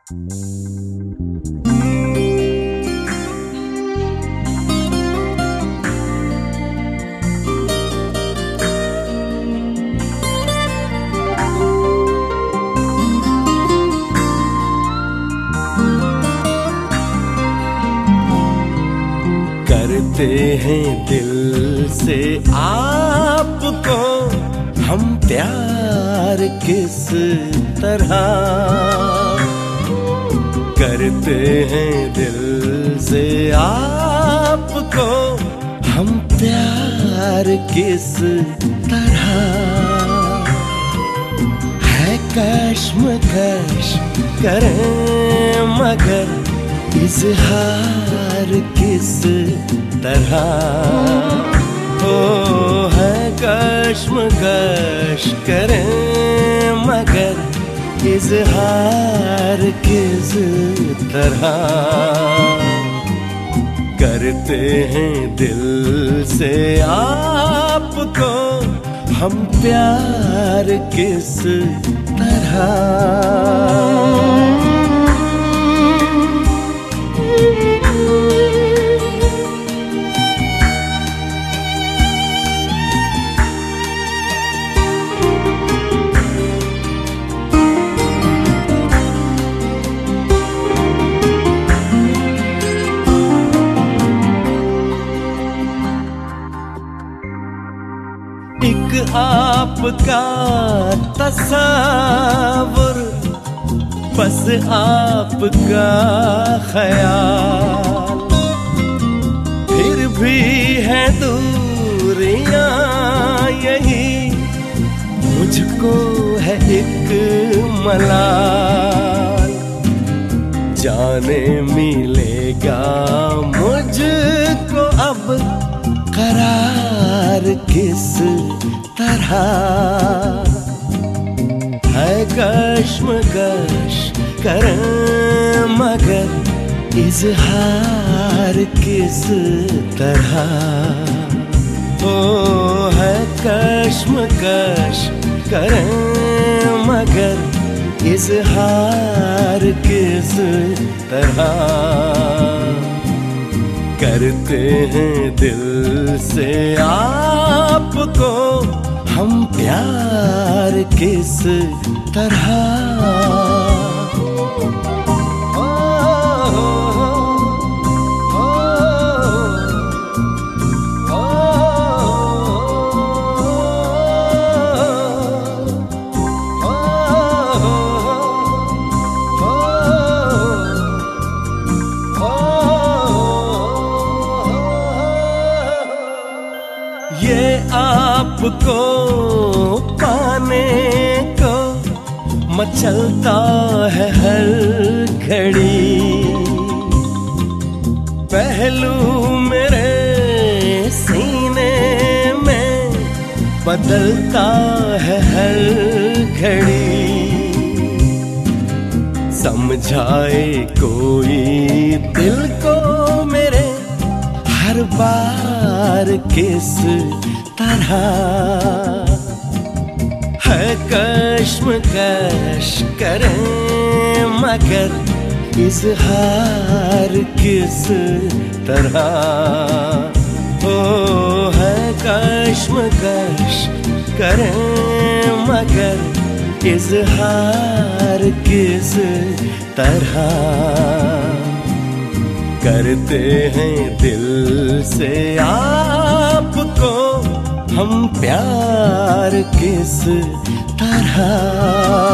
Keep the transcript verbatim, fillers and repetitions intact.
करते हैं दिल से आपको हम प्यार किस तरह, करते हैं दिल से आपको हम प्यार किस तरह। है कश्मकश करें मगर इज़हार किस तरह। ओ है कश्मकश करें मगर इज़हार किस तरह। करते हैं दिल से आपको हम प्यार किस तरह। एक आपका तस्वुर, बस आपका ख्याल, फिर भी है दूरियां यही, मुझको है एक मलाल। जाने मिलेगा मुझको अब करार किस तरह। है कश्मकश करें मगर इज़हार किस तरह। ओ है कश्मकश करें मगर इज़हार किस तरह। करते हैं दिल से आपको हम प्यार किस तरह। ये आपको पाने को मचलता है हर घड़ी, पहलू मेरे सीने में बदलता है हर घड़ी। समझाए कोई दिल को मेरे हर बार किस तरह। है कश्मकश करें मगर इज़हार किस तरह। ओ है कश्मकश करें मगर इज़हार किस तरह। करते हैं दिल से आपको हम प्यार किस तरह।